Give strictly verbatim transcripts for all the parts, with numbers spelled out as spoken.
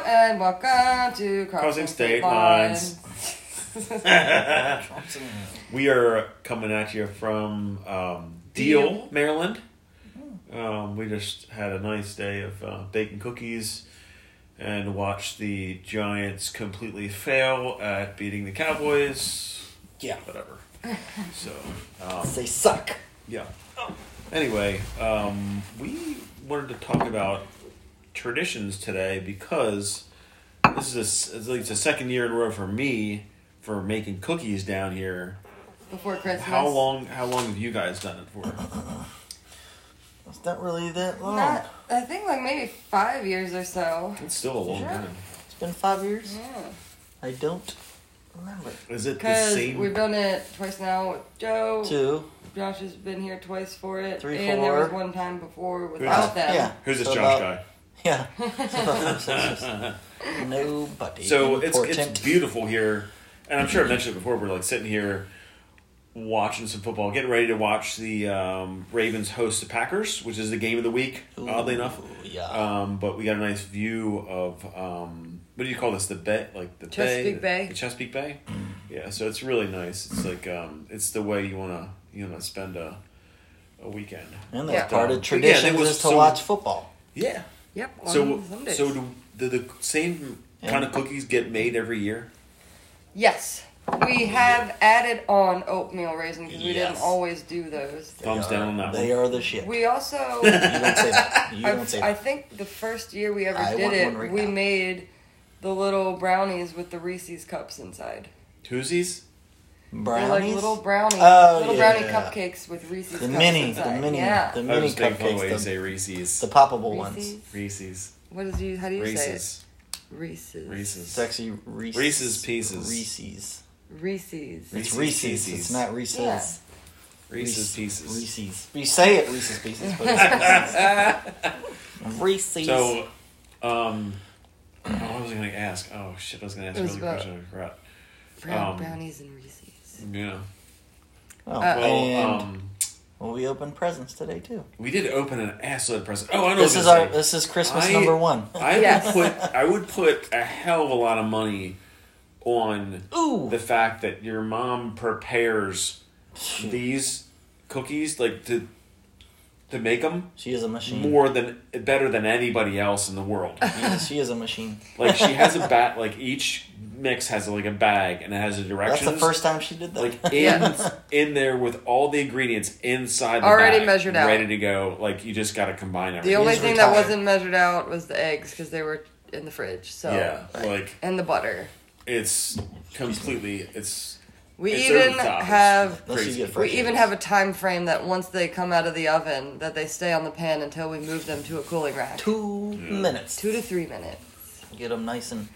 and welcome to Crossing, Crossing State, State Lines. Lines. We are coming at you from um, Deal, Deal, Maryland. Um, we just had a nice day of uh, baking cookies and watched the Giants completely fail at beating the Cowboys. Yeah. Whatever. So, um, They suck. yeah. Anyway, um, we wanted to talk about traditions today because this is a, it's like the second year in a row for me for making cookies down here. Before Christmas. How long? How long have you guys done it for? It's not really that long. Not, I think like maybe five years or so. It's still a long Sure. time. It's been five years. Yeah. I don't remember. Is it the Because same? we've done it twice now with Joe. Two. Josh has been here twice for it. Three, and there was four. one time before without them. Yeah. Who's this So Josh about- guy? Yeah. Nobody. So it's important. it's beautiful here, and I'm sure I've mentioned it before. We're like sitting here watching some football, getting ready to watch the um, Ravens host the Packers, which is the game of the week. Ooh, Oddly enough, Yeah. um, but we got a nice view of um, what do you call this? The bay, like the Chesapeake bay, Bay. the Chesapeake Bay. Yeah, so it's really nice. It's like um, it's the way you wanna you wanna spend a a weekend. and Yeah. that's part Um, of but yeah, tradition it was is to so- watch football. Yeah. Yep. On So Sundays. so do the, the same kind of cookies get made every year? Yes. We have added on oatmeal raisin because we didn't Yes. always do those. They Thumbs are- down on that They one. are the shit. We also, You don't say that. You I, don't say I that. think the first year we ever I did want it, one right we now. made the little brownies with the Reese's cups inside. Whoosies? They're Brownies. like little brownie, Oh, little yeah. brownie cupcakes with Reese's the cups mini, inside. the mini, yeah. the I mini was thinking the way cupcakes. you The, say Reese's. the poppable ones. Reese's. Reese's. What is you? How do you say it? Reese's. Reese's. Reese's. It's actually Reese's. Reese's Pieces. Reese's. Reese's. It's Reese's Reese's. Pieces. It's not Reese's. Yeah. Reese's Pieces. Reese's. You say it Reese's Pieces, but it's Reese's. Reese's. So, um, oh, what was I going to ask? Oh, shit, I was going to ask It was another about- question. I forgot. Brown um, brownies and Reese's. Yeah. Oh, Uh, Well, and um, well, we opened presents today too. we did open an assload present. Oh, I know This what is I was our. gonna say. This is Christmas I- number one. I Yes. would put I would put a hell of a lot of money on Ooh. the fact that your mom prepares these cookies like to to make them She is a machine. more than better than anybody else in the world. Yes, she is a machine. Like she has a bat. Like each mix has like a bag and it has a That's directions. the first time she did that. Like in in there with all the ingredients inside the Already bag, measured out. ready to go. Like you just got to combine everything. The only He's thing that retired. wasn't measured out was the eggs because they were in the fridge. So yeah, like and the butter. it's completely it's. We It's even over the top. It's have Unless you crazy. get we fresh even eggs. have a time frame that once they come out of the oven that they stay on the pan until we move them to a cooling rack. two minutes. Two to three minutes. Get them nice and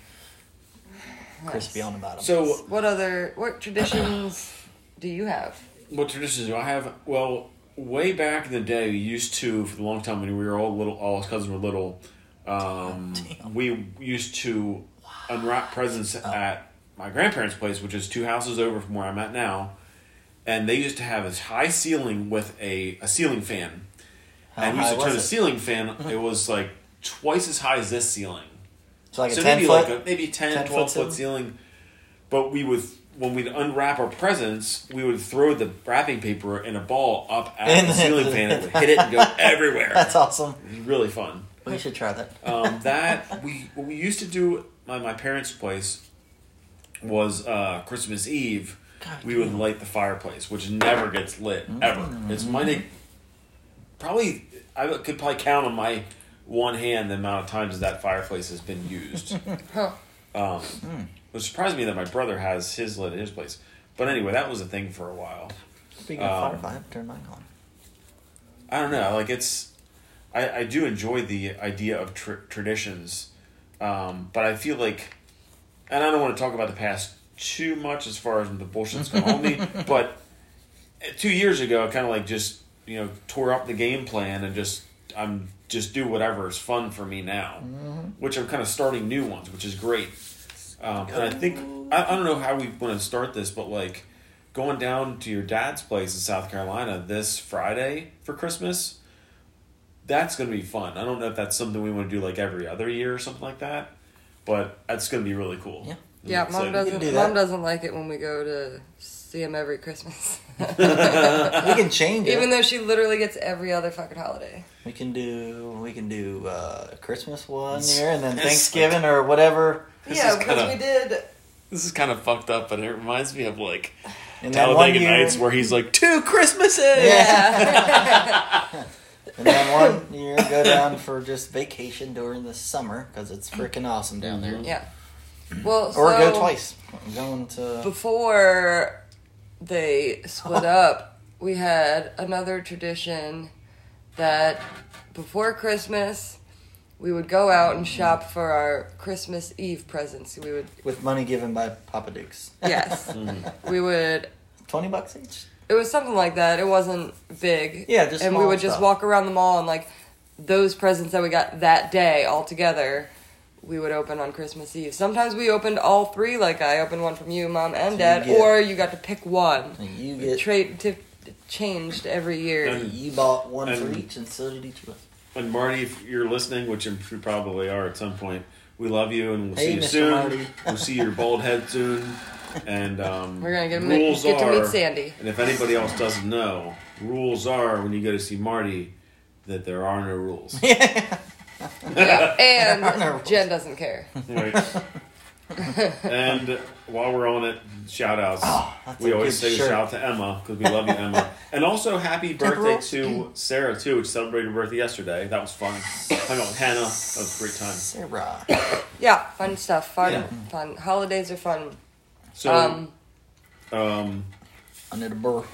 crispy on the bottom. So What other what traditions do you have? what traditions do I have? Well, way back in the day, we used to for the long time when we were all little, all his cousins were little. Um, Damn. we used to unwrap presents at my grandparents' place, which is two houses over from where I'm at now, and they used to have this high ceiling with a, a ceiling fan. How and we used high to turn was the it? ceiling fan. It was like twice as high as this ceiling. It's like a so ten maybe foot. like a, maybe ten, ten twelve foot foot ceiling. But we would when we'd unwrap our presents, we would throw the wrapping paper in a ball up at And the then- ceiling fan. It would hit it and go everywhere. That's awesome. It was really fun. We should try that. Um, that we what we used to do at my, my parents' place was uh, Christmas Eve. God we would damn. light the fireplace, which never gets lit ever. Mm-hmm. It's money. Probably I could probably count on my one hand the amount of times that fireplace has been used. Huh. Um, It surprised me that my brother has his lit at his place. But anyway, that was a thing for a while. Speaking of Um, fire, I have to turn mine on. I don't know. Like it's, I, I do enjoy the idea of tr- traditions, um, but I feel like, and I don't want to talk about the past too much as far as the bullshit's going on me. But two years ago, I kind of like just you know tore up the game plan and just I'm just do whatever is fun for me now, Mm-hmm. which I'm kind of starting new ones, which is great. Um, and I think I, I don't know how we want to start this, but like going down to your dad's place in South Carolina this Friday for Christmas, that's going to be fun. I don't know if that's something we want to do like every other year or something like that, but that's going to be really cool. Yeah. Yeah, mom doesn't. do Mom that. doesn't like it when we go to see him every Christmas. We can change it. Even though she literally gets every other fucking holiday. We can do we can do uh, Christmas one year and then Thanksgiving or whatever. This yeah, is because kinda- we did. This is kind of fucked up, but it reminds me of like And then one Talladega year, Nights where he's like, two Christmases! Yeah. and then one year go down for just vacation during the summer because it's freaking awesome down there. Yeah. Well, Or so go twice. I'm going to before they split up, we had another tradition that before Christmas, we would go out and shop for our Christmas Eve presents. We would, with money given by Papa Dukes. yes, we would. Twenty bucks each. It was something like that. It wasn't big. Yeah, just and we small would just stuff. walk around the mall and like those presents that we got that day all together. We would open on Christmas Eve. Sometimes we opened all three. Like I opened one from you, Mom, and So Dad, you get- or you got to pick one. And you We get trade t- changed every year. And- you bought one for and- each, and so did each of us. And Marty, if you're listening, which you probably are at some point, we love you and we'll Hey, see you Mister soon. Marty. We'll see your bald head soon. And um, We're gonna get, to rules meet, get to are, meet Sandy. And if anybody else doesn't know, rules are when you go to see Marty that there are no rules. Yeah, There are no and rules. Jen doesn't care. Right. And while we're on it, shout outs. Oh, that's we a always good say shirt. shout out to Emma because we love you, Emma. And also happy birthday to Sarah too, which celebrated her birthday yesterday. That was fun. Hung out with Hannah. That was a great time. Sarah. Yeah, fun stuff. Fun, Yeah. fun. Holidays are fun. So, Um, um, Under the burr.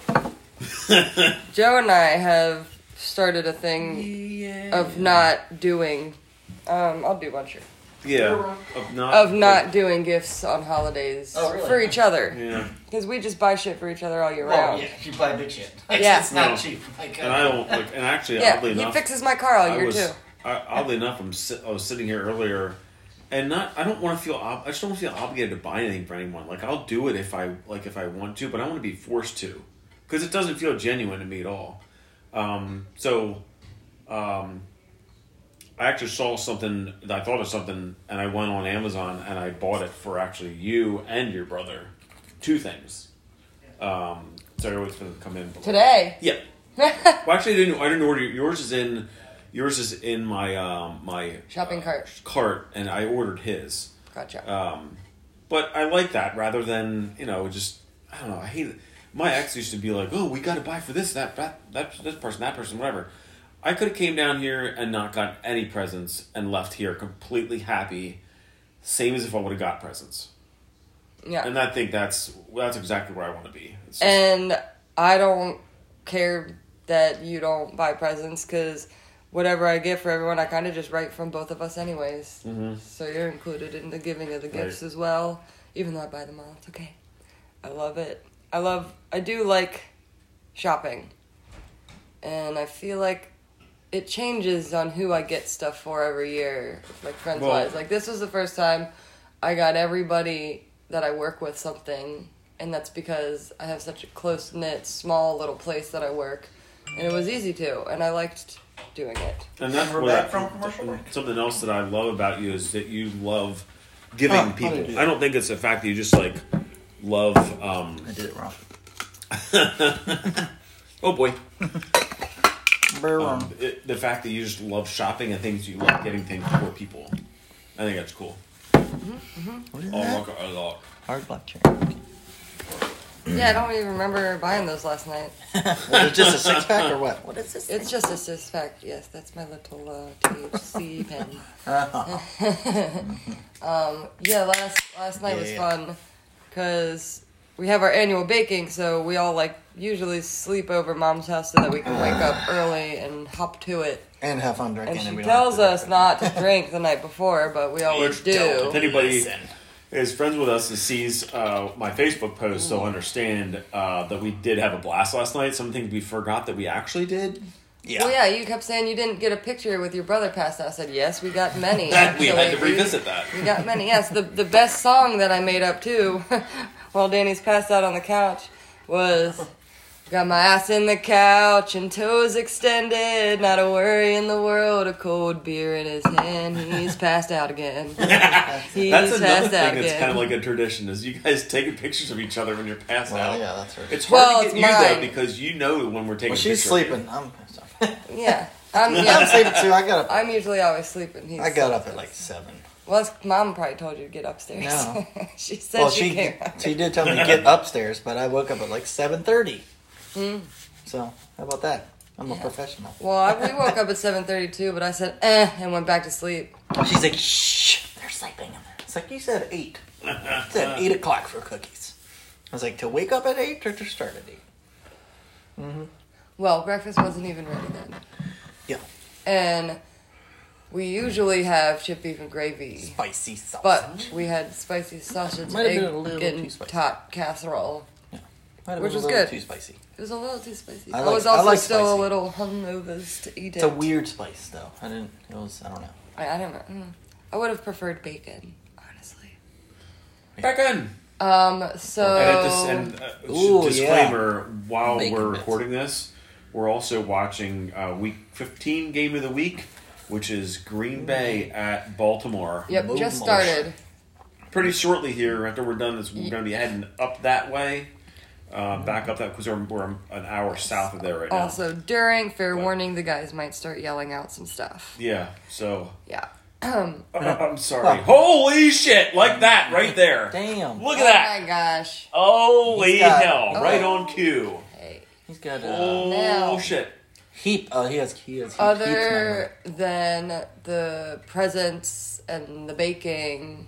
Joe and I have started a thing of not doing. Um, I'll do one sure. yeah, of not Of not doing gifts on holidays Oh, really? for each other. Yeah, Because we just buy shit for each other all year Well, round. yeah, you buy big shit. Like, Yeah. It's not No. cheap. Like, uh, and I don't like. And actually, Yeah, oddly he enough, fixes my car all I year was too. I, oddly enough, I'm si- I was sitting here earlier, and not. I don't want to feel. Ob- I just don't want to feel obligated to buy anything for anyone. Like I'll do it if I like if I want to, but I want to be forced to, because it doesn't feel genuine to me at all. Um, so, um, I actually saw something. I thought of something, and I went on Amazon and I bought it for actually you and your brother, two things. Um, sorry, I was going to come in below. Today. Yeah. Well, actually, I didn't. I didn't order yours. Is in yours is in my um, my Shopping uh, cart. Cart, and I ordered his. Gotcha. Um, but I like that rather than you know just I don't know. I hate it. My ex used to be like, "Oh, we got to buy for this, that, that, that, this person, that person, whatever." I could have came down here and not got any presents and left here completely happy, same as if I would have got presents. Yeah. And I think that's that's exactly where I want to be. It's just- And I don't care that you don't buy presents because whatever I get for everyone, I kind of just write from both of us anyways. Mhm. So you're included in the giving of the gifts Right. as well. Even though I buy them all, it's okay. I love it. I love, I do like shopping. And I feel like it changes on who I get stuff for every year, like friends Well- wise. Like this was the first time I got everybody that I work with something, and that's because I have such a close knit, small little place that I work, and it was easy to, and I liked doing it. And that's We're what back I- from commercial break. Something else that I love about you is that you love giving Oh, how people. did you do I don't think it's the fact that you just like love. Um, I did it wrong. oh boy, Burr. um, it, the fact that you just love shopping and things you love getting things for people. I think that's cool. What is Oh, that? look, a lot. Hard black chair. Yeah, I don't even remember buying those last night. Was it just a six pack or what? What is this? It's just a six pack. Yes, that's my little uh, T H C pen. um, yeah, last last night Yeah, was yeah. fun because we have our annual baking, so we all like usually sleep over Mom's house so that we can wake up early and hop to it. And have fun drinking. And she we don't tells have to us drink. not to drink the night before, but we always Which If do. anybody Listen. is friends with us and sees uh, my Facebook post, they'll understand uh, that we did have a blast last night. Some things we forgot that we actually did. Yeah. Well, yeah, you kept saying you didn't get a picture with your brother passed out. I said, yes, we got many. That we had to actually. revisit that. We got many, yes. The the best song that I made up, too, while Danny's passed out on the couch, was Got my ass in the couch and toes extended. Not a worry in the world. A cold beer in his hand. He's passed out again. He's That's another passed thing out that's again. kind of like a tradition is you guys taking pictures of each other when you're passed Well, out. yeah, that's right. It's hard Well, to it's get you though mine. because you know when we're taking Well, she's pictures. of you. sleeping. I'm, sorry. Yeah. I'm, I'm yeah. sleeping too. I got up. I'm usually always sleeping. He's I got up at like seven. Well, it's- Mom probably told you to get upstairs. No. she said Well, she, she came. she did tell me to get upstairs, but I woke up at like seven thirty. Hmm. So how about that? I'm a Yeah. professional. Well, I, we woke up at seven thirty-two, but I said eh and went back to sleep. She's like, shh, they're sleeping in there. It's like, you said eight. You said eight o'clock for cookies. I was like, to wake up at eight or to start at eight? Mm-hmm. Well, breakfast wasn't even ready then. Yeah. And we usually have chip beef and gravy, Spicy sausage. but we had spicy sausage, Might have been egg, a little and too spicy. top casserole. Might have which been was a little good. Too spicy. It was a little too spicy. I I, like- was I also like still spicy. a little hungovers to eat it. It's a weird spice, though. I didn't. It was. I don't know. I, I don't know. Mm. I would have preferred bacon, honestly. Back in. Um. So. And, at this, and uh, Ooh, disclaimer: while Bacon we're bits. recording this, we're also watching uh, Week fifteen game of the week, which is Green Bay at Baltimore. Yep, Move just motion. started. Pretty shortly here, after we're done, this we're going to be heading up that way, uh, back up that because we're, we're an hour south of there right now. Also, during fair But- warning, the guys might start yelling out some stuff. Yeah. So Yeah. uh, I'm sorry. Holy shit! Like that right there. Damn. Look Oh at that. my gosh. Holy He's got- hell! oh. Right on cue. Hey. He's got a Oh Now- shit! heap. Oh, he has. He has. Heap, Other than the presents and the baking,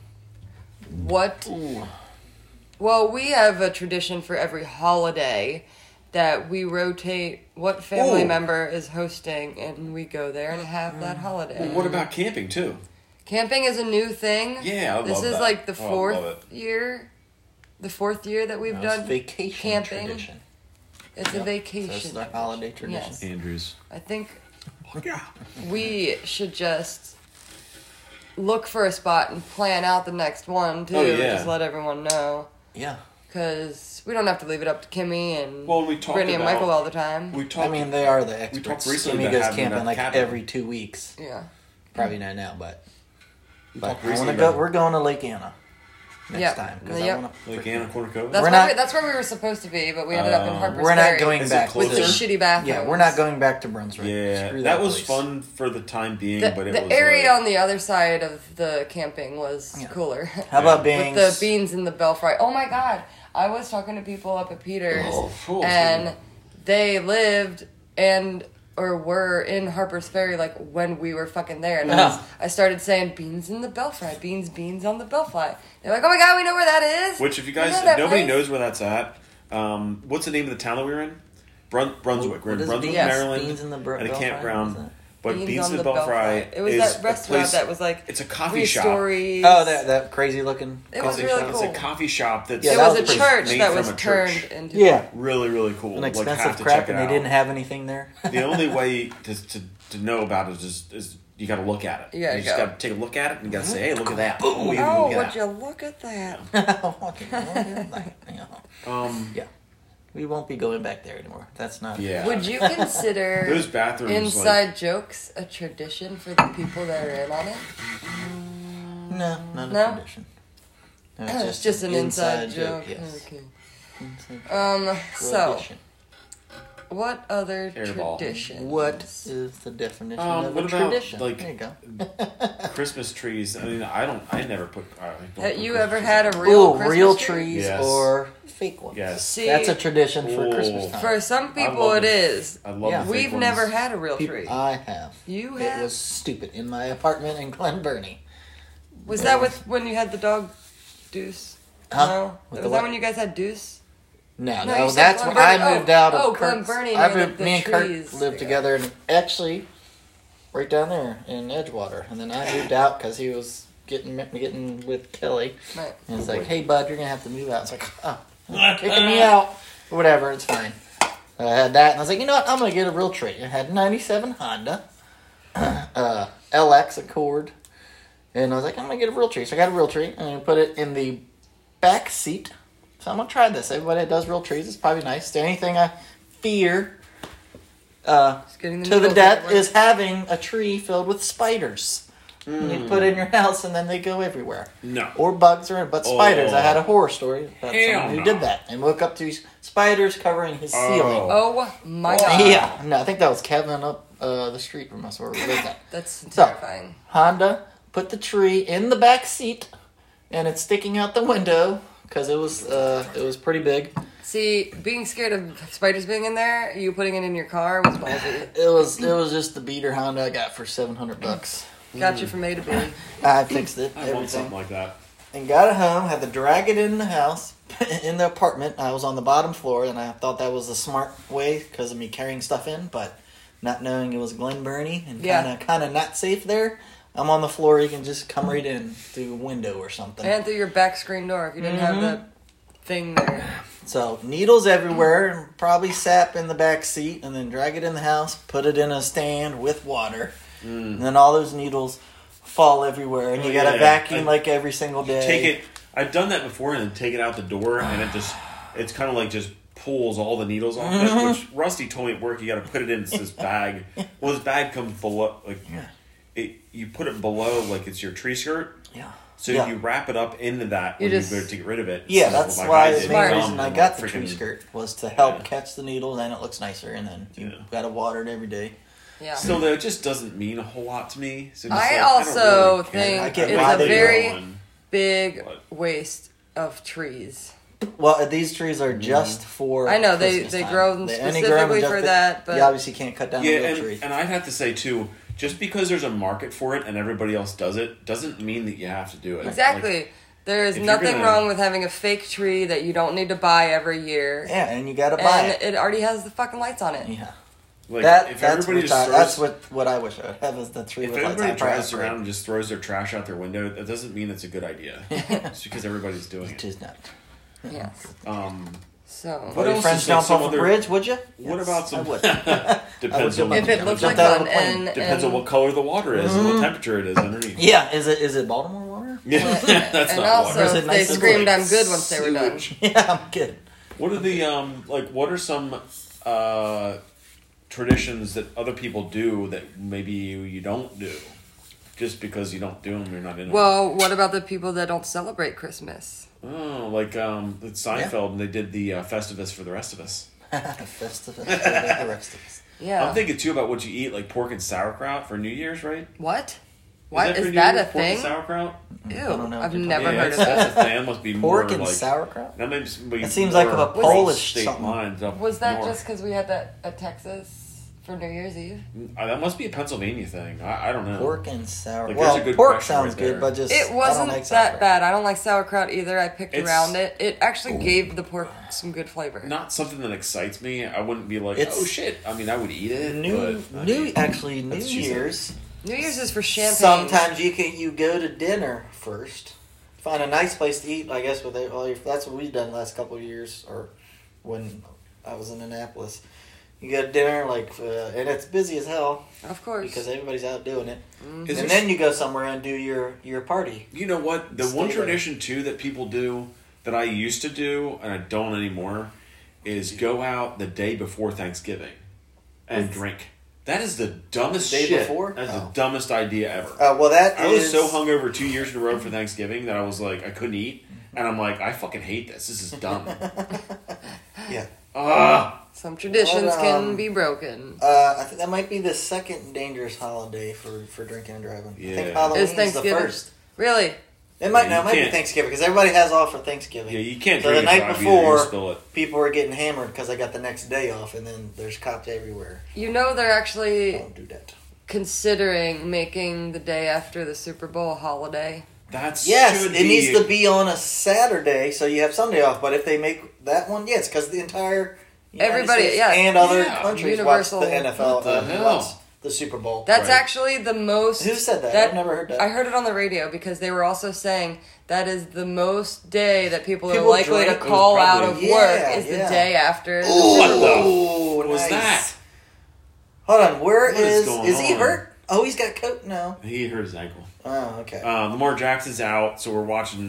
what? Ooh. Well, we have a tradition for every holiday that we rotate what family Ooh. member is hosting, and we go there and have that holiday. What about camping too? Camping is a new thing. Yeah, I this love is that. like the Oh, I fourth love it. year, the fourth year that we've No, it's done vacation camping. tradition. It's Yep. a vacation. So it's the holiday tradition. Yes. Andrews. I think Yeah. we should just look for a spot and plan out the next one too. Oh, yeah. Just let everyone know, Yeah. because we don't have to leave it up to Kimmy and Well, we talked Brittany and about- Michael all the time. We talked. I mean, they are the experts. talked recently Kimmy about goes having camping that like cabin. every two weeks. yeah, Probably not now, but. we But talked I want recently to go. about We're going to Lake Anna next Yep. time because Yep. I want to. Lake Anna Corner Cove. that's We're where not- we, that's where we were supposed to be, but we ended up in Um, Harper's We're not Ferry going Is it back with the closer? shitty bathrooms. Yeah, we're not going back to Brunswick. Yeah, Screw that was place. fun for the time being, The, but it the was area like, on the other side of the camping was Yeah. cooler. How about With being the beans and the belfry. Oh my god. I was talking to people up at Peters Oh, cool. and they lived and or were in Harper's Ferry like when we were fucking there, and I, was, Yeah. I started saying beans in the belfry, beans, beans on the belfry. They're like, oh my god, we know where that is. Which, if you We guys, know if that nobody place. knows where that's at, um, what's the name of the town that we were in? Brun- Brunswick. We're What in is Brunswick, beans? Yes. Maryland, Beans in the Br- at a Belfry? campground. What is But Beans Beans on in the the Belfry Belfry. It was is that a restaurant place- that was like it's a coffee three shop. stories. Oh, that that crazy looking. It was coffee really shop. It's cool. a coffee shop that's Yeah, It that was a was pretty- church made that from was a church. turned into Yeah, Really, really cool. an Like, expensive have to crap, check it and they out. didn't have anything there. The only way to, to to know about it is just, is you got to look at it. You gotta just go. got to take a look at it and you got to say, "Hey, look at that!" Oh, you Oh, look would at you look at that? Okay, that. Um, yeah, we won't be going back there anymore. That's not. yeah. Would you consider Those bathrooms, inside like, jokes a tradition for the people that are in on it? No, not a No? tradition. No, It's just, an inside, joke. Yes. Okay. Inside Um. So, tradition. what other Airball. tradition? What is the definition Um, of what a about, tradition? like- there you go. Christmas trees. I mean, I don't. I never put. I don't Have put you Christmas ever trees had up. a real Ooh, Christmas real tree? trees Yes. or fake ones. Yes. See, That's a tradition for Ooh. Christmas time. for some people love it the- is. I love Yeah. the fake We've ones. never had a real Peop- tree. I have. You It have? was stupid in my apartment in Glen Burnie. Was that with when you had the dog Deuce? Huh? No. With Was the that what? when you guys had Deuce? No, No, no, you said that's Glen when I Burnie. moved out of Oh, Glen Kurt's. Burnie I near moved, the me and Kurt trees. lived together, and actually, right down there in Edgewater. And then I moved out because he was getting getting with Kelly. Right. And it's like, hey, bud, you're gonna have to move out. It's like, oh, you're kicking me out. Whatever, it's fine. I had that, and I was like, you know what? I'm gonna get a real tree. I had a ninety-seven Honda, uh, L X Accord, and I was like, I'm gonna get a real tree. So I got a real tree, and I put it in the back seat. So I'm gonna try this. Everybody that does real trees, it's probably nice. The only thing I fear uh, Just getting to the needles death everywhere. is having a tree filled with spiders. And you put it in your house and then they go everywhere. No. Or bugs or but spiders. Oh. I had a horror story about Hell someone who no. did that and woke up to spiders covering his Oh. ceiling. Oh my god. Yeah, no, I think that was Kevin up uh, the street from us where we lived at. That's So- terrifying. Honda put the tree in the back seat, and it's sticking out the window because it was uh, it was pretty big. See, being scared of spiders being in there, you putting it in your car was ballsy. It was it was just the beater Honda I got for seven hundred bucks. Got you from A to B. I fixed it, I want something everything, like that. and got it home. Had to drag it in the house, in the apartment. I was on the bottom floor, and I thought that was a smart way because of me carrying stuff in, but not knowing it was Glen Burnie and Yeah. kind of kind of not safe there. I'm on the floor. You can just come right in through a window or something. And through your back screen door if you didn't have Mhm. that thing there. So needles everywhere, and probably sap in the back seat, and then drag it in the house, put it in a stand with water, Mm. and then all those needles fall everywhere, and you Oh, gotta yeah. vacuum I- like every single day. Take it. I've done that before, and then take it out the door, and it just it's kind of like just pulls all the needles off Mm-hmm. it. Which Rusty told me at work, you got to put it in this bag. Well, this bag comes below, like Yeah. it. You put it below, like it's your tree skirt. Yeah. So Yeah. you wrap it up into that You when just- you go to get rid of it. Yeah, So that's like why I the did, main dumb, reason I and got the freaking- tree skirt was to help Yeah. catch the needles, and it looks nicer, and then you Yeah. gotta water it every day. Yeah. Still, though, it just doesn't mean a whole lot to me. So just, I like, also don't really care. think I get it's why a they do very it on- big What? waste of trees. Well, these trees are just for. I know, they- Christmas they time. grow them They only specifically grow them for just- that, but- you obviously can't cut down Yeah, a real and, tree. and I'd have to say too, just because there's a market for it and everybody else does it, doesn't mean that you have to do it. Exactly. Like, there is if you're nothing gonna- wrong with having a fake tree that you don't need to buy every year. Yeah, and you gotta buy And it. it already has the fucking lights on it. Yeah. like, That, if that's everybody what just I, throws, that's what, what I wish I would have is the tree if with lights. everybody I probably drives upgrade. around and just throws their trash out their window, that doesn't mean it's a good idea. It's because everybody's doing It it. is not. Yes. Um, So, What Would your else friends is there? jump Some off a other- bridge, would you? what Yes, about I some? would. Depends jump on if it looks Jump like out of fun a plane. and, depends and, on what color the water is and what temperature it is underneath. Yeah, is it is it Baltimore water? Yeah, that's and not also water. Is it if they nice and screamed like I'm good once they were done. sewage. Yeah, I'm good. What are the um like? What are some uh traditions that other people do that maybe you, you don't do? Just because you don't do them, you're not in them. Well, what about the people that don't celebrate Christmas? Oh, like um, it's Seinfeld, and they did the uh, Festivus for the rest of us. Festivus for the rest of us. Yeah. I'm thinking too about what you eat, like pork and sauerkraut for New Year's, right? What? What that for is New that Year's, a pork and thing? sauerkraut? Ew, don't know what I've you're never talking yeah, heard of that's, that. that's a thing. That must be more Pork and like sauerkraut? that. Makes be That seems like more a across Polish state something. lines up Was that north. just because we had that at Texas for New Year's Eve? Uh, that must be a Pennsylvania thing. I, I don't know. Pork and sour. Like, there's well, a good pork question sounds right good, there. but just It I don't wasn't like that sauerkraut. bad. I don't like sauerkraut either. I picked It's- around it. It actually gave the pork some good flavor. Not something that excites me. I wouldn't be like, It's- oh shit. I mean, I would eat it. New, but, I new, mean, actually, New that's what she said. Year's. New Year's is for champagne. Sometimes you can you go to dinner first, find a nice place to eat. I guess with it, well, if that's what we've done the last couple of years, or when I was in Annapolis. You go to dinner like, uh, and it's busy as hell Of course. because everybody's out doing it. Mm-hmm. Is and there- then you go somewhere and do your your party. You know what? The Stay one there. tradition too that people do that I used to do and I don't anymore is go out the day before Thanksgiving and What's- drink. That is the dumbest The day shit. before? That's Oh. the dumbest idea ever. Uh, well, that I was is- so hungover two years in a row for Thanksgiving that I was like I couldn't eat, and I'm like I fucking hate this. This is dumb. Yeah. Ah, Some traditions Well, can um, be broken. Uh, I think that might be the second dangerous holiday for, for drinking and driving. I Yeah. think Halloween Is is the Thanksgiving? first. Really? It might Yeah, no, you it might be can't- Thanksgiving because everybody has off for Thanksgiving. yeah, you can't So drink the night and drive either, before- you'll spill it. People were getting hammered because I got the next day off, and then there's cops everywhere. You know they're actually Don't do that. considering making the day after the Super Bowl a holiday. That's Yes, should it be, needs to be on a Saturday, so you have Sunday off. But if they make that one, yes, because the entire United Everybody, States yeah. and other Yeah. countries Universal. watch the N F L, What the uh, hell? watch the Super Bowl. That's Right. actually the most. Who said that? I've never heard that. I heard it on the radio because they were also saying that is the most day that people, People are likely drink- to it was call out probably- of work Yeah, is the yeah. day after the Ooh, Super What Bowl. the Ooh, What was nice. that? Hold on, where What is is going is he on? hurt? Oh, he's got coat. No. He hurt his ankle. Oh, okay. Um, Lamar Jackson's out, so we're watching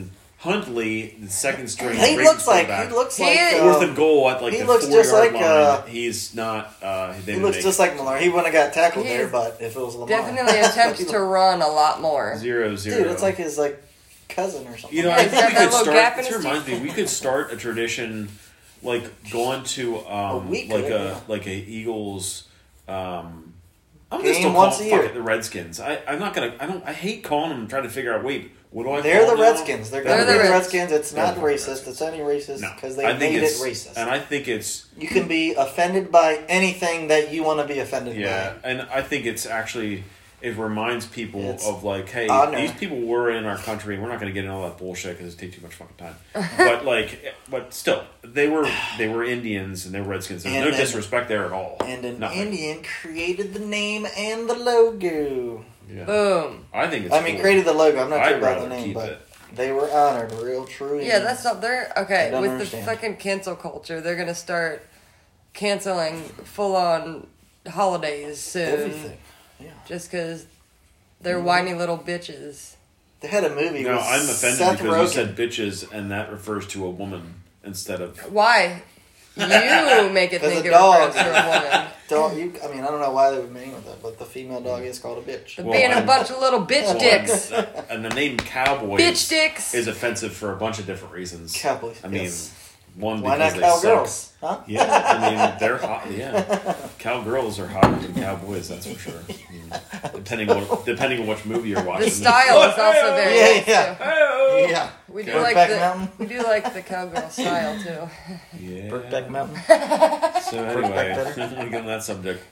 Huntley, the second string. He great looks like quarterback, he looks He like is. uh, fourth and goal at like he the looks four just yard like, line. uh, He's not. Uh, they he didn't looks make just it. like Malone. He wouldn't have got tackled He's there, but if it was Lamar, Definitely attempts to run a lot more. zero zero. Dude, it's like his like cousin or something. You know, Yeah, I he's think got we that could little gap start. in This his reminds me, we could start a tradition, like going to um, we like could, a yeah. like a Eagles. Um, I'm Game just still once call, a fuck year. it, the Redskins. I, I'm not gonna. I don't. I hate calling them. and Trying to figure out. Wait, what do I? They're call the now? Redskins. They're They're going to the be the Reds. Redskins. It's They're not the racist. Redskins. It's any racist No, because they I think made it it's racist. and I think it's You can be offended by anything that you want to be offended yeah, by. and I think it's actually it reminds people It's of like, hey, honor. these people were in our country. We're not going to get into all that bullshit because it takes too much fucking time. But like, but still, they were they were Indians and they were Redskins. There's And no an- disrespect there at all. And an Nothing. Indian created the name and the logo. Yeah. Boom. I think it's. I mean, cool. created the logo. I'm not I'd sure about the rather name, keep but it. they were honored. Real true. Yeah, Indians. that's not they're I okay don't with understand. the fucking cancel culture. They're gonna start canceling full on holidays soon, everything. Yeah. just because they're Mm-hmm. whiny little bitches. They had a movie. No, with I'm offended Seth because Rogen. you said bitches, and that refers to a woman instead of. Why? You make it 'Cause think a it dog. refers to a woman. Dog, you, I mean, I don't know why they would name it that, but the female dog is called a bitch. The Well, being a I'm- bunch of little bitch Well, dicks. And, and the name cowboy Bitch dicks. is offensive for a bunch of different reasons. Cowboys. I mean, yes. one Why because not they suck. cowgirls? Huh? Yeah, I mean they're hot. Yeah, cowgirls are hotter than cowboys. That's for sure. I mean, depending on depending on which movie you're watching. The style is also very Yeah, nice, yeah. too. Yeah. We do Okay. like Brokeback the Mountain? we do like the cowgirl style too. Yeah. Brokeback Mountain. So anyway, getting on that subject.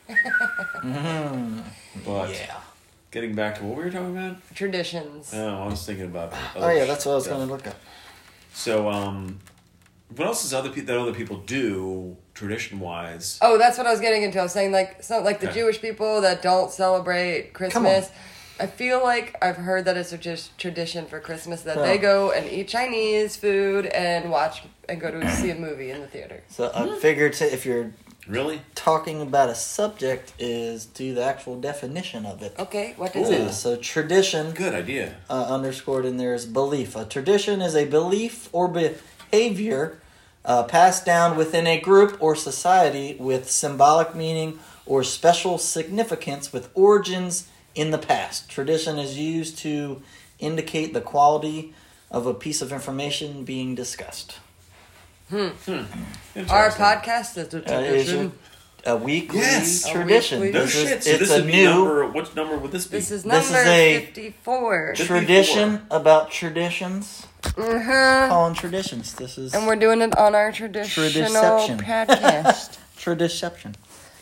Mm-hmm. But Yeah. getting back to what we were talking about. Traditions. Oh, I was thinking about. Oh yeah, that's what I was going to look up. So, um, what else does other people that other people do tradition wise? Oh, that's what I was getting into. I was saying like so like the Okay. Jewish people that don't celebrate Christmas. I feel like I've heard that it's a just tradition for Christmas that Yeah. they go and eat Chinese food and watch and go to see a movie in the theater. So I figured to, if you're Really? talking about a subject, is do the actual definition of it. Okay, what is Ooh. Uh, it? so tradition, Good idea. uh, underscored in there is belief. A tradition is a belief or behavior uh, passed down within a group or society with symbolic meaning or special significance with origins in the past. Tradition is used to indicate the quality of a piece of information being discussed. Our Interesting. podcast is a Uh, is tradition. a weekly Yes. A tradition. weekly- No This shit. is, So it's this a would be new number. What number would this be? This is This number is a- fifty-four. tradition about traditions. Uh-huh. Calling traditions. This is And we're doing it on our traditional Tradiception. podcast. tradiception.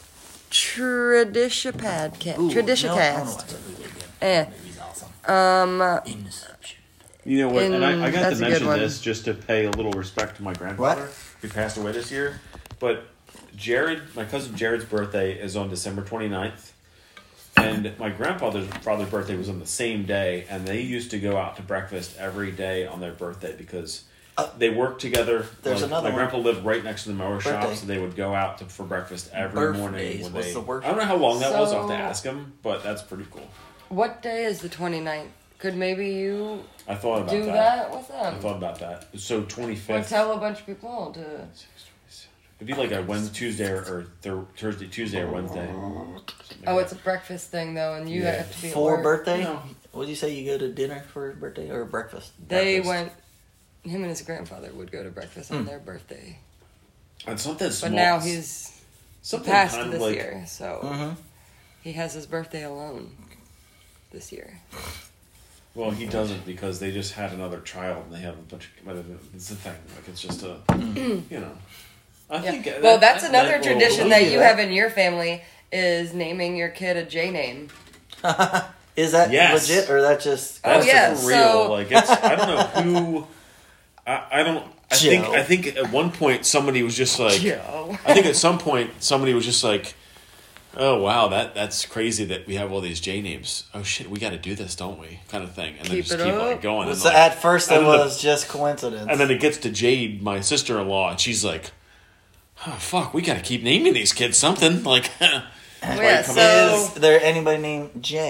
Tradition podcast. Ooh, Tradition no, I don't know cast. why that movie again. Eh. That movie's awesome. Um, uh, Inception. You know what? And I, I got That's to a good mention one. this just to pay a little respect to my grandfather, What? who passed away this year. But Jared, my cousin Jared's birthday is on December twenty-ninth. And my grandfather's father's birthday was on the same day, and they used to go out to breakfast every day on their birthday because Uh, they worked together. there's Like, another my one. grandpa lived right next to the mower shop, Birthday. so they would go out to, for breakfast every Birthdays. morning. When What's they, the worst? I don't know how long that was. I'll have to So- ask him, but that's pretty cool. what day is the twenty-ninth? Could maybe you I thought about do that. that with I them? thought about that. So Or twenty-fifth. tell a bunch of people to... It'd be like a Wednesday, Tuesday, or, or thir- Thursday, Tuesday, or Wednesday. Something Oh, like it's a breakfast thing, though, and you Yeah. have to be at For work. birthday? No. What did you say? You go to dinner for birthday or breakfast? They breakfast. went... Him and his grandfather would go to breakfast on Hmm. their birthday. that. And something small. But now he's something passed kind of this like, year, so Mm-hmm. he has his birthday alone this year. Well, he doesn't because they just had another child and they have a bunch of. But it's the thing. Like it's just a. you know. I Yeah. think. that- Well, that's that- another that will- tradition we'll that do you that. have in your family is naming your kid a J name. Is that Yes. legit or that just? Oh, That's yeah, for real. so- Like it's. I don't know who. I, I don't. I Joe. think. I think at one point somebody was just like. Joe. I think at some point somebody was just like, "Oh wow, that that's crazy that we have all these J names. Oh shit, we got to do this, don't we?" Kind of thing, and then Keep just it keep up. like going. And, So like, at first it and then the- was just coincidence. and then it gets to Jade, my sister-in-law, and she's like, "Oh fuck, we got to keep naming these kids something." Like, Yeah, come so is there anybody named Jay?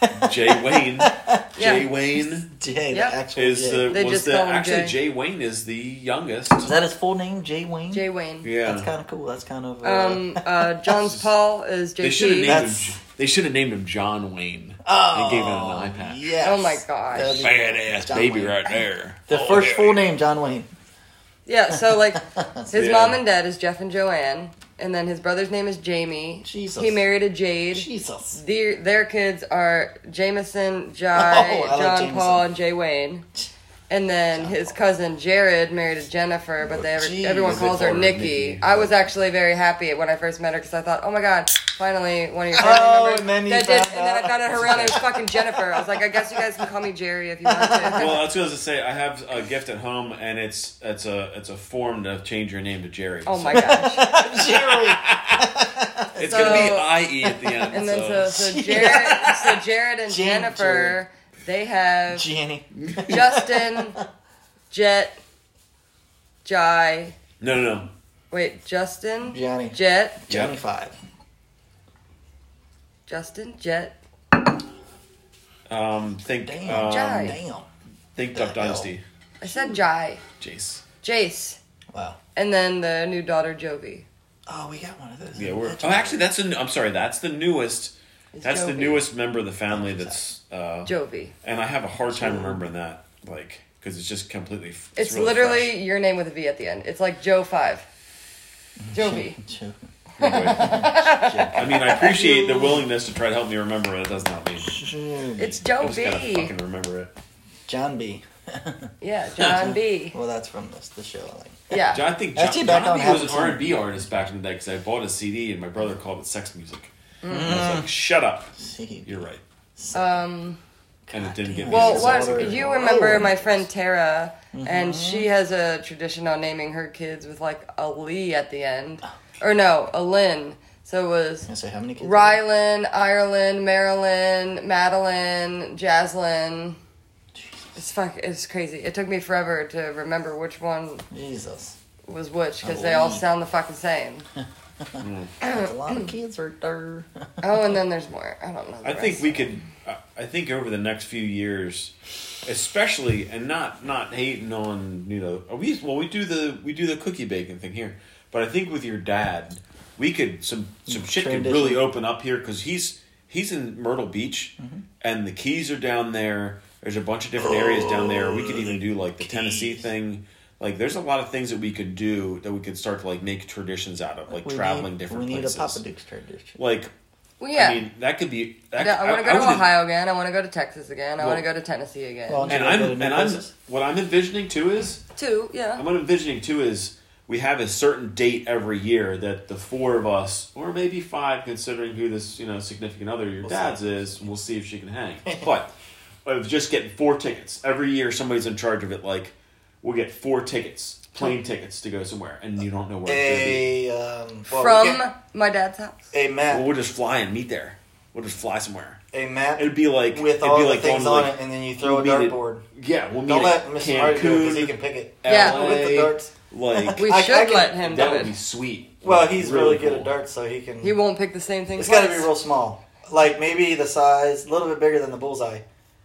Jay Wayne. Yeah. Jay Wayne Jay, Yep. the actual is Jay. the They was just the call him actually Jay. Jay Wayne is the youngest. Is that his full name, Jay Wayne? Jay Wayne. Yeah, That's kind of cool. That's kind of. Uh, Um, uh, John's Paul is they should have J T. named That's- him. They should have named him John Wayne. oh, and gave him an eye patch. Yes. Oh my gosh. That'd be- Badass John baby Wayne. right there. The Oh, first yeah. full name, John Wayne. Yeah, so like his Yeah. mom and dad is Jeff and Joanne, and then his brother's name is Jamie. Jesus. He married a Jade. Jesus. Their, their kids are Jameson, Jai, Oh, I like John Jameson. Paul, and Jay Wayne. And then his cousin Jared married a Jennifer, but they ever, Jeez. everyone They calls her call her Nikki. Nikki. I was actually very happy when I first met her because I thought, oh my god, finally one of your family Oh, members. and then you that did, found and then I out. found out her real name was fucking Jennifer. I was like, I guess you guys can call me Jerry if you want to. Well, I was going to say I have a gift at home, and it's it's a it's a form to change your name to Jerry. Oh So my gosh. Jerry. It's So- going to be I E at the end. And then so. so, so Jared, so Jared and Jan- Jennifer, they have Jenny. Justin, Jet, Jai. no, no, no. Wait, Justin, Johnny. Jet, Johnny Five. Justin, Jet. Um, think Damn. um, Jai. Damn. think The Duck hell? Dynasty. I said Jai, Jace. Jace, Wow. and then the new daughter Jovi. Oh, we got one of those. Yeah, we're. That's Oh, actually, that's the. I'm sorry, that's the newest. It's That's the Jovi. newest member of the family. That's. Uh, Jovi. and I have a hard time remembering that, like, because it's just completely. It's, It's really literally fresh. your name with a V at the end. It's like Joe Five. Jovi. Anyway. I mean, I appreciate the willingness to try to help me remember it. It does not mean. It's I just gotta Jovi. fucking remember it. John B. Yeah, John B. Well, that's from this the show. I like. Yeah. I think John, Actually, back John on B was Happy an R and B artist back in the day because I bought a C D and my brother called it sex music. And I was like, "Shut up, See. you're right," Um. and it didn't get me. Well, It's what order. you remember Oh. my friend Tara, and she has a tradition on naming her kids with like a Lee at the end, or no, a Lynn. So it was I say how many kids? Rylan, Ireland, Marilyn, Madeline, Jaslyn. It's fuck. It's crazy. It took me forever to remember which one Jesus. was which because they all Lee. sound the fucking same. That's a lot of kids right there. Oh, and then there's more. I don't know. the I think rest. we could. I- I think over the next few years, especially, and not not hating on you know we well we do the we do the cookie baking thing here, but I think with your dad, we could some some shit could Transition. really open up here because he's he's in Myrtle Beach, and the Keys are down there. There's a bunch of different areas down there. We could even do like the Tennessee thing. Like, there's a lot of things that we could do that we could start to like make traditions out of, like We traveling need, different we need places. a Papa Duke's tradition. Like, Well, yeah. I mean, that could be. That, Yeah, I want to go to wouldn't- Ohio again. I want to go to Texas again. I Well- want to go to Tennessee again. Well, And You I'm go to new and I'm places? what I'm envisioning too is Two, yeah. I'm envisioning too is we have a certain date every year that the four of us, or maybe five, considering who this you know significant other of your We'll dad's see. is, we'll see if she can hang. But of just getting four tickets every year, somebody's in charge of it. Like we'll get four tickets, plane tickets to go somewhere, and you don't know where it's A um, well, we From get my dad's house. a gonna be. map, Well, we'll just fly and meet there. We'll just fly somewhere. a map It'd be like with it'd all be the like things going on to like it, and then you throw a we'll meet at- dartboard. yeah, we'll meet Don't at let Mister Marty do it because he Cancun, can pick it. Yeah. L A, With the darts. Like We I- should I can- let him do that would it. be sweet. Well, he's really, good cool. at darts, so he can. He won't pick the same thing It's got to twice. be real small, like maybe the size, a little bit bigger than the bullseye,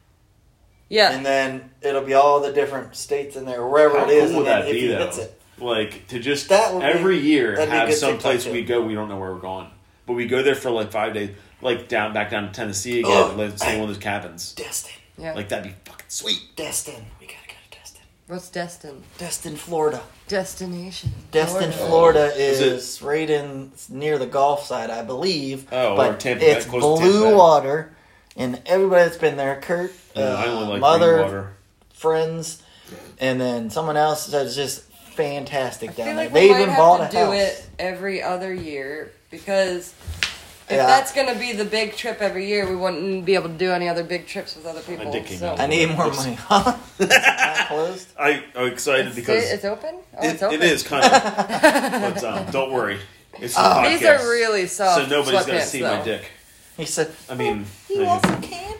Yeah. and then it'll be all the different states in there, wherever How it is, cool and would then that if be, he though? hits it. Like to just That would be- every year that'd be a have good some TikTok place tip. we go we don't know where we're going, but we go there for like five days, like down back down to Tennessee again, Oh. and live stay in one of those cabins. Destin, yeah. Like that'd be fucking sweet. Destin, we gotta go to Destin. What's Destin? Destin, Florida. Destination. Destin, Florida. Florida Is is, right in near the Gulf side, I believe. Oh, but or Tampa, it's close to Tampa blue Bay. water, and everybody that's been there, Kurt, Yeah, uh, I only like mother, green water. friends, and then someone else that's just fantastic I down feel there. like They we might even have bought to a do house. it every other year because if Yeah. that's going to be the big trip every year, we wouldn't be able to do any other big trips with other people. dick came So. out. I need more money. Huh? It's not closed. I I'm excited It's, because it's open? Oh, it, it's open. it is kind of. But um, don't worry, it's a podcast, These are really soft so nobody's gonna sweatpants, see though. my dick. He said, I mean, "You want some candy?"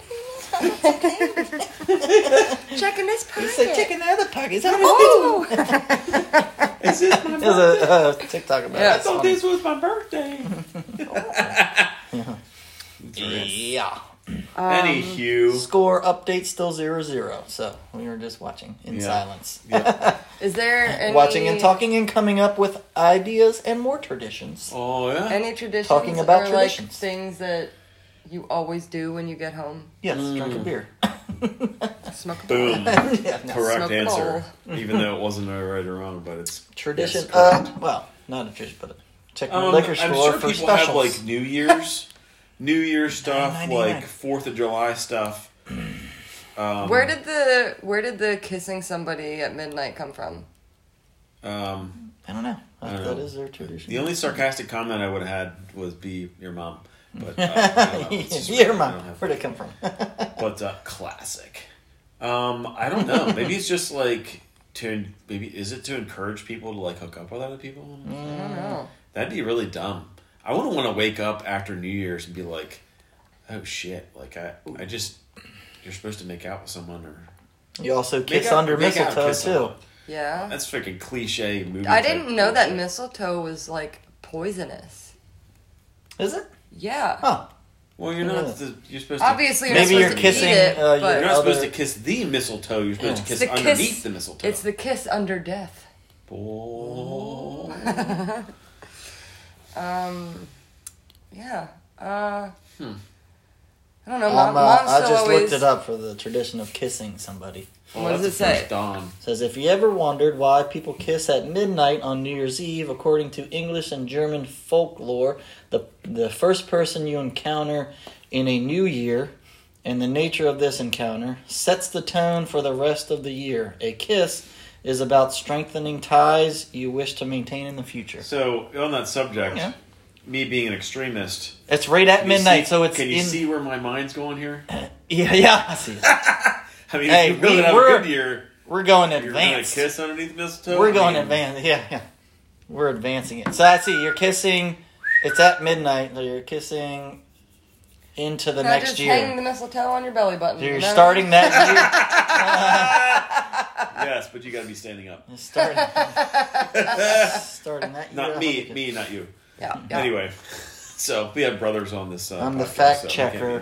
Checking this pocket. He said, "Check in the other pockets." Oh! is this my It was a uh, TikTok about Yeah. it. I It's thought funny. this was my birthday. Yeah. I Anywho. Score update still zero zero. So we were just watching in Yeah. silence. Yeah. Is there any... Watching and talking and coming up with ideas and more traditions. Oh, yeah? Any traditions Talking about or traditions. like things that you always do when you get home? Yes, Mm. drink a beer. Smoke a Boom. yeah, no. Correct Smoke a answer. Even though it wasn't a right or wrong, but it's... Tradition. Yes, correct. uh, well, not a tradition, but a check my Um, liquor I'm store sure for people specials. have like New Year's, New Year's stuff, nine ninety-nine. like Fourth of July stuff. Um, Where did the Where did the kissing somebody at midnight come from? um, I don't know. I don't that know. is their tradition. the only sarcastic comment I would have had was be your mom, but uh, I don't know. It's just- Your I mom. don't have- Where'd it come from? But uh, classic. Um, I don't know. Maybe it's just like to maybe is it to encourage people to like hook up with other people? I don't know. That'd be really dumb. I wouldn't want to wake up after New Year's and be like, "Oh shit!" Like I, I just you're supposed to make out with someone or You also kiss Make out- under make out, mistletoe kiss too. someone. Yeah. That's freaking cliche movie. I type didn't know that bullshit. mistletoe was like poisonous. Is it? Yeah. Huh. Well, you're Yeah. not. The, you're supposed Obviously, to. you're Maybe not you're supposed kissing, to eat it, uh, your- but You're not supposed other- to kiss the mistletoe. You're supposed Yeah. to kiss the kiss- underneath the mistletoe. it's the kiss under death. Oh. Um, yeah. Uh, Hmm. I don't know. Mom, Um, uh, Mom I still just always. looked it up for the tradition of kissing somebody. Oh, What does that's it the say? first dawn. It says, if you ever wondered why people kiss at midnight on New Year's Eve, according to English and German folklore, the the first person you encounter in a new year and the nature of this encounter sets the tone for the rest of the year. A kiss is about strengthening ties you wish to maintain in the future. So on that subject, Yeah. me being an extremist. It's right at can you midnight, see- so it's Can you in. see where my mind's going here? Yeah, yeah, I see it. I mean, Hey, if you really we- have a we're- good year, We're going you're going to advanced. kiss underneath mistletoe. We're I going mean, advanced. Yeah, yeah. We're advancing it. So I see you're kissing. It's at midnight. So you're kissing into the No, next just year. hang the mistletoe on your belly button. So you're you know? starting that Yes, but you got to be standing up. year. starting, starting that year. Not off me, with a me, not you. Yeah. yeah. Anyway, so we have brothers on this. Uh, I'm the podcast, fact so we checker.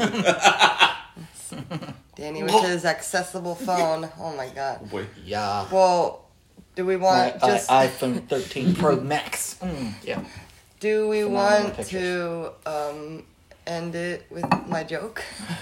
can't be- Danny with his accessible phone. Oh my god. Oh boy. kiss. Yeah. Well, do we My want just I, iPhone thirteen Pro Max. Mm, yeah. do we Phenomenal want pictures. to um end it with my joke?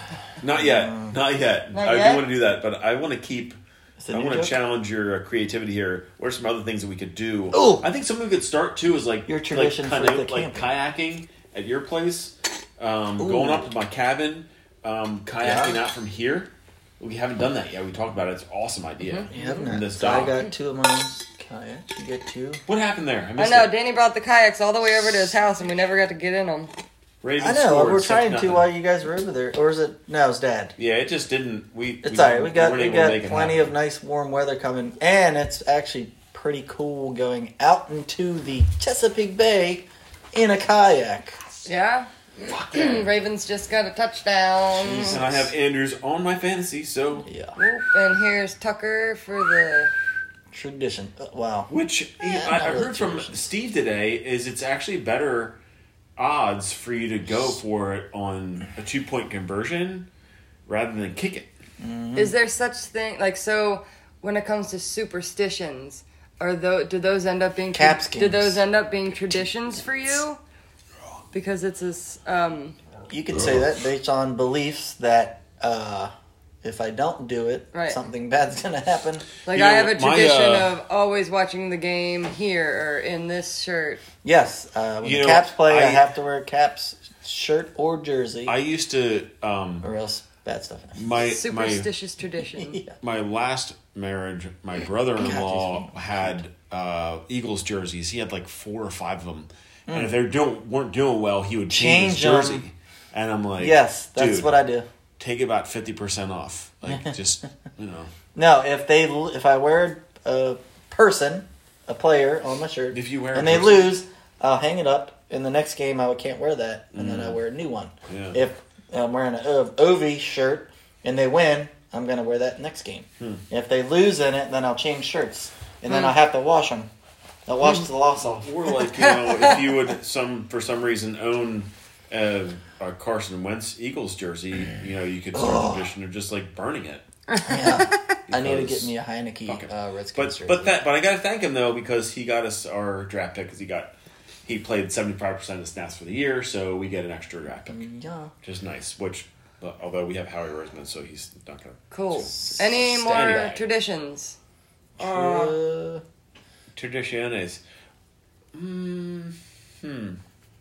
Not yet. Not yet. Not I yet? do want to do that, but I want to keep. Is it I a new want to joke? challenge your uh, creativity here. What are some other things that we could do? Ooh. I think something we could start too is like Your tradition like, for canoe- the like kayaking at your place, um, Ooh. going up to my cabin, um, kayaking out from here. We haven't done that yet. We talked about it. It's an awesome idea. You have In not. this So I dock. got two of mine. Kayaks. You get two. What happened there? I I missed know it. Danny brought the kayaks all the way over to his house, and we never got to get in them. Ravens I know. scored We're six trying to nothing. while you guys were over there, or is it? No, it's Dad. Yeah, it just didn't. We. It's we, alright. We got weren't we able to got make it plenty happen. of nice warm weather coming, and it's actually pretty cool going out into the Chesapeake Bay in a kayak. Yeah. Ravens just got a touchdown. And I have Andrews on my fantasy, so Yeah, Whoop, and here's Tucker for the. tradition. Uh, wow. which Yeah, I, not I really heard from tradition. Steve today is it's actually better odds for you to go for it on a two point conversion rather than kick it. Is there such thing like so? When it comes to superstitions, are those do those end up being Caps do games. those end up being traditions for you? Because it's a s- um You could say that based on beliefs that uh, if I don't do it, Right. something bad's gonna happen. like You I know, have a my, tradition uh, of always watching the game here or in this shirt. Yes, uh, when You the know, Caps play, I, I- have to wear a Caps shirt or jersey, I used to um, or else bad stuff happens. my my Superstitious tradition. Yeah. my last marriage. My brother in law had uh, Eagles jerseys. He had like four or five of them, and if they don't weren't doing well, he would change, his Change 'em. jersey. And I'm like, Yes, that's dude, what I do. take about fifty percent off. Like, just you know, No, if they if I wear a person, a player on my shirt, If you wear a and they person. lose, I'll hang it up. In the next game, I can't wear that, and then I wear a new one. Yeah. If I'm wearing an O- Ovi shirt and they win, I'm gonna wear that next game. Hmm. If they lose in it, then I'll change shirts, and then I'll have to wash them. I'll wash the loss off. or like you know, if you would some for some reason own uh, a Carson Wentz Eagles jersey, you know, you could start Oh. a tradition of just like burning it. Yeah. I need to Because- get me a Heineke Fuck it. uh, Redskins But jersey. but that but I gotta thank him though because he got us our draft pick because he got he played seventy five percent of the snaps for the year, so we get an extra draft pick, Yeah. which is nice. Which uh, although we have Howie Roseman, so he's not gonna. Cool. Any more Anyway. traditions? Uh, Tradiciones. Mm, hmm.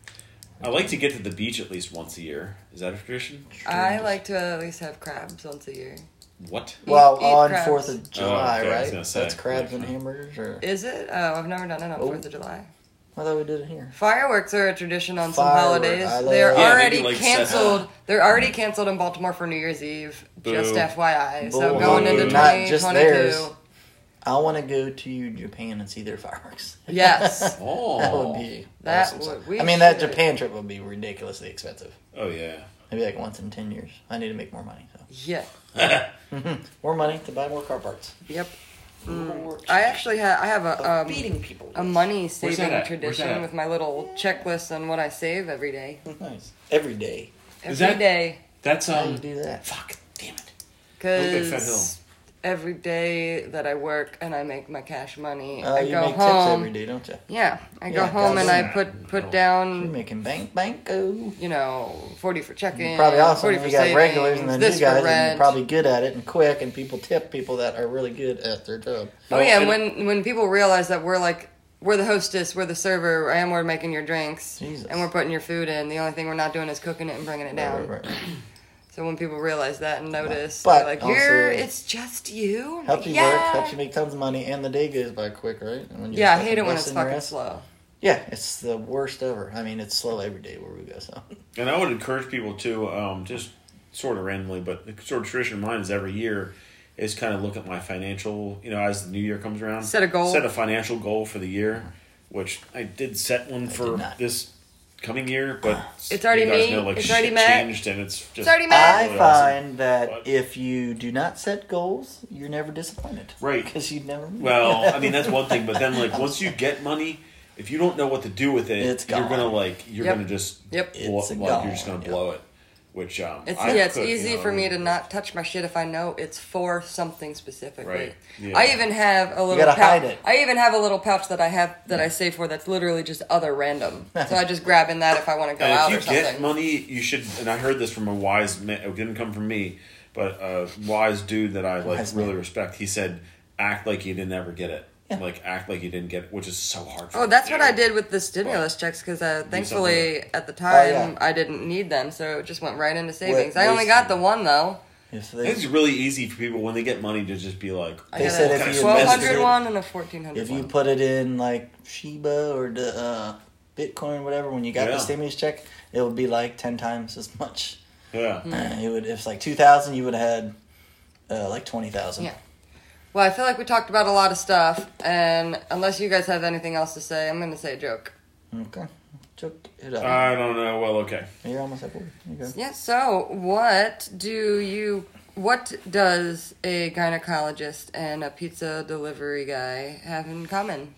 I like to get to the beach at least once a year. Is that a tradition? I like to at least have crabs once a year. What? well, eat on crabs. Fourth of July, okay, I was right? gonna say. That's crabs and hamburgers, or Is it? Oh, I've never done it on Oh. Fourth of July. I thought we did it here. Fireworks are a tradition on some Firework, holidays. I love- They're Yeah, already maybe like canceled. They're already canceled in Baltimore for New Year's Eve. Just Boo. F Y I. So Boo. going into Not twenty just theirs. twenty-two. I want to go to Japan and see their fireworks. Yes. Oh. That would be That awesome. would- we I mean, that should. Japan trip would be ridiculously expensive. Oh yeah. Maybe like once in ten years. I need to make more money. So. Yeah. More money to buy more car parts. Yep. More I actually have. I have a um, feeding people. a money Where's that saving at? Where's that tradition at? with my little checklist on what I save every day. Nice. Every day. Every Is that- day. That's How do you um. do that? Fuck. Damn it. Because Fat Hill. every day that I work and I make my cash money, Uh, I you go make tips home. every day, don't you? Yeah, I go Yeah, home and gotta I do put that. put No. You're down, making bank, banko. you know, forty for checking, Probably also forty you for got savings, regulars and then this you guys, for and rent. you're probably good at it and quick, and people tip people that are really good at their job. Oh No, yeah, and and- when when people realize that we're like we're the hostess, we're the server, and we're making your drinks, Jesus. and we're putting your food in. The only thing we're not doing is cooking it and bringing it down. Right, right, right. So when people realize that and notice, But they're like, also- "You're, it's just you." I'm Helps like, you yeah. work, helps you make tons of money, and the day goes by quick, right? And when you're Yeah, I fucking hate it when it's busting your fucking ass. slow. Yeah, it's the worst ever. I mean, it's slow every day where we go. So And I would encourage people to, um, just sort of randomly, but the sort of tradition of mine is every year is kind of look at my financial, you know, as the new year comes around. Set a goal. Set a financial goal for the year, which I did set one did for not. this coming year, but It's already you guys me. know, like, It's shit already met. changed and it's just It's already met. I really find that But- if you do not set goals, you're never disappointed. Right. Because you never. Well, I mean that's one thing, but then like once you get money, if you don't know what to do with it, It's you're gone. gonna like you're Yep. gonna just Yep. blow, It's like gone, you're just gonna yeah. blow it. Which um, It's I yeah, it's could, you easy know, for me to not touch my shit if I know it's for something specifically. Right. Yeah. I even have a little gotta pouch. hide it. I even have a little pouch that I have that I save for that's literally just other random. So I just grab in that if I want to go And out if or you get something. money, you should. And I heard this from a wise man. It didn't come from me, but a wise dude that I like Wise really man. respect. He said, "Act like you didn't ever get it. Yeah. Like act like you didn't get it," which is so hard. For Oh, me that's to what do. I did with the stimulus checks because uh, thankfully something. at the time yeah. I didn't need them, so it just went right into savings. What- I only got the one though. Yes, I they, think it's really easy for people when they get money to just be like, I They got said a if you twelve invested hundred it- one and a fourteen hundred if you one. put it in like Shiba or the uh, Bitcoin or whatever, when you got Yeah. the stimulus check, it would be like ten times as much. yeah. Uh, it would if it's like two thousand, you would have had uh, like twenty thousand. Yeah. Well, I feel like we talked about a lot of stuff, and unless you guys have anything else to say, I'm going to say a joke. Okay, choke it up. I don't know. Well, okay. You're almost at forty. You go. Yeah, so what do you, what does a gynecologist and a pizza delivery guy have in common?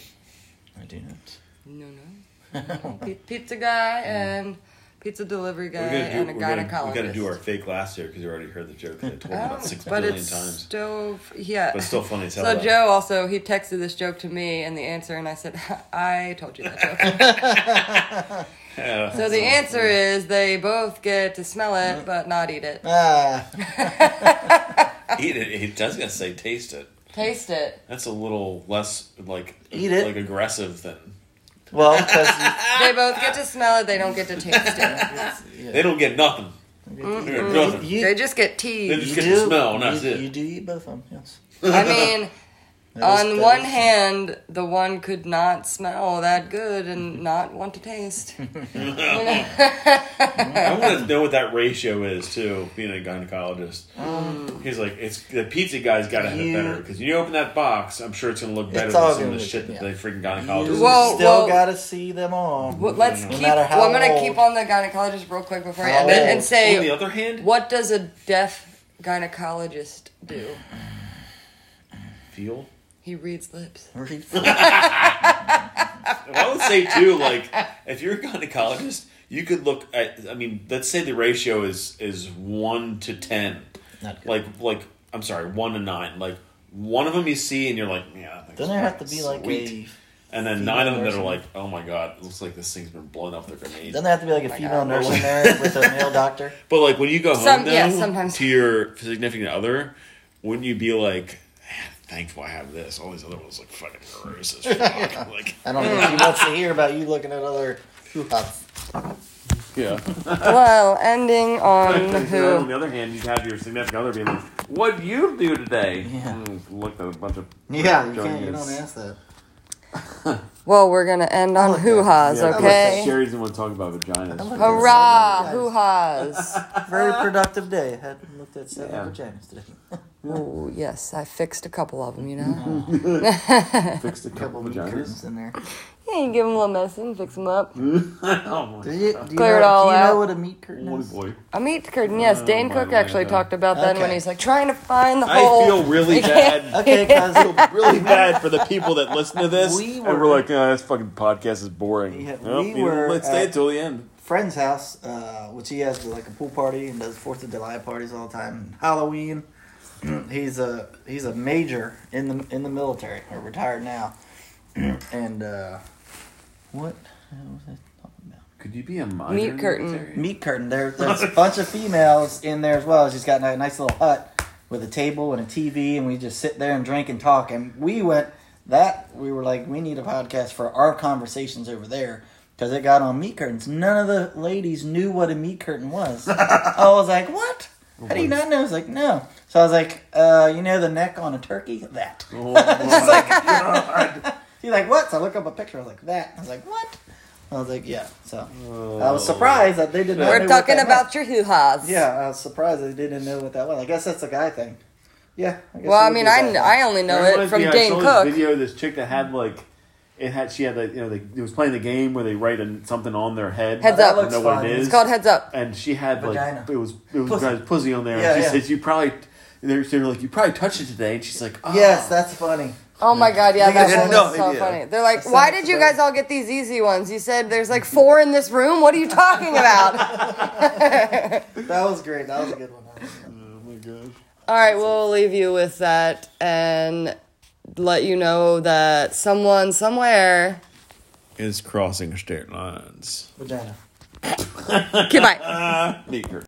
I do not. No, no. P- pizza guy and pizza delivery guy We're gonna do, and a we're gonna, gynecologist. we got to do our fake laughs here because you already heard the joke. I told you Oh, about six but billion it's times. still, yeah. But it's still funny as hell. So though. Joe also, he texted this joke to me and the answer, and I said, I told you that joke. Yeah. So the answer is they both get to smell it, but not eat it. Ah, Eat it. He does gonna say taste it. Taste it. That's a little less like Eat it. like aggressive than well, because They both get to smell it, they don't get to taste it. they don't get nothing. They get nothing. you, They just get They teased. just you get do the smell, and that's you, it. you do eat both of them. Yes. I mean, That is- on that one is- hand, the one could not smell that good and not want to taste. I want to know what that ratio is too. Being a gynecologist, he's like, it's the pizza guy's got to have it You- better because you open that box, I'm sure it's gonna look better It's than all some of gonna the look shit good, that yeah. they freaking You gynecologists. Well, still well- gotta see them all. Well, let's No keep. matter how Well, I'm gonna old. keep on the gynecologist real quick before I How end it and old? On the say, other hand, what does a deaf gynecologist do? feel. He reads lips. I would say too, like if you're a gynecologist, you could look at. I mean, let's say the ratio is is one to ten. Not good. Like like I'm sorry, one to nine. Like one of them you see and you're like, yeah. I think Doesn't there have to be like sweet. a And then female nine of them that nurse? are like, oh my god, it looks like this thing's been blown up their grenade. Doesn't there have to be like a my female God. nurse in there with a male doctor? But like when you go home Some- though, yeah, sometimes. to your significant other, wouldn't you be like, man, thankful I have this? All these other ones look fucking gross as fuck. Like, I don't think she wants to hear about you looking at other hoo-hops. yeah. Well, ending on On who? the other hand, you'd have your significant other being like, what'd you do today? Yeah. Mm, looked at a bunch of Yeah, you Johnny can't. You is- don't ask that. Well, we're gonna end on like that. hoo-has, Yeah, okay? Sherry doesn't want to talk about vaginas. I like Hurrah! Guys. Hoo-has! Very productive day. I hadn't looked at seven Yeah. vaginas today. Ooh, yes, I fixed a couple of them, you know? Fixed a couple of Meat vaginas. curtains in there. Yeah, you give them a little medicine, fix them up. oh my Do you, do you, Clear know, it all do you out. know what a meat curtain boy, is? boy. A meat curtain, yes. Oh, Dane my Cook Lord, actually yeah. talked about that when Okay. he's like trying to find the I hole. feel really bad. Okay, because I feel really bad for the people that listen to this We and were- we're like, oh, this fucking podcast is boring. Yeah, Well, we you know, were let's stay at- until the end. friend's house, uh, which he has like a pool party and does Fourth of July parties all the time. Halloween. he's a he's a major in the in the military, or retired now. and uh, what the hell was I talking about? Could you be a minor? Meat in the curtain. military? Meat curtain. There, there's a bunch of females in there as well. She's got a nice little hut with a table and a T V, and we just sit there and drink and talk. And we went that we were like, we need a podcast for our conversations over there. Because it got on meat curtains. None of the ladies knew what a meat curtain was. I was like, what? How do you not know? I was like, no. So I was like, uh, you know the neck on a turkey? That. Oh, It's like, God. She's like, what? So I look up a picture. I was like, that. I was like, what? I was like, yeah. So I was surprised that they did not know We're what talking that about meant. your hoo-has. Yeah, I was surprised they didn't know what that was. I guess that's a guy thing. Yeah. I guess Well, it I would mean, be a I, guy thing. I only know That it reminds from me, I Dane saw Cook. This video of this chick that had like, it had she had like you know they it was playing the game where they write a, something on their head. Heads That up. I don't looks know what fun. it is. It's called Heads Up. And she had like Vagina. it was it was Pussy. pussy, pussy on there. Yeah, and she yeah. says you probably they're, they're like you probably touched it today, and she's like, oh. Yes, that's funny. Oh my god, yeah, You guys that had one no was so idea. funny. They're like, That why sounds did you funny. guys all get these easy ones? You said there's like four in this room? What are you talking about? That was great. That was a good one. Oh my gosh. All right, we'll leave you with that and let you know that someone somewhere. Is crossing state lines. Vagina. Okay, bye. Meeker.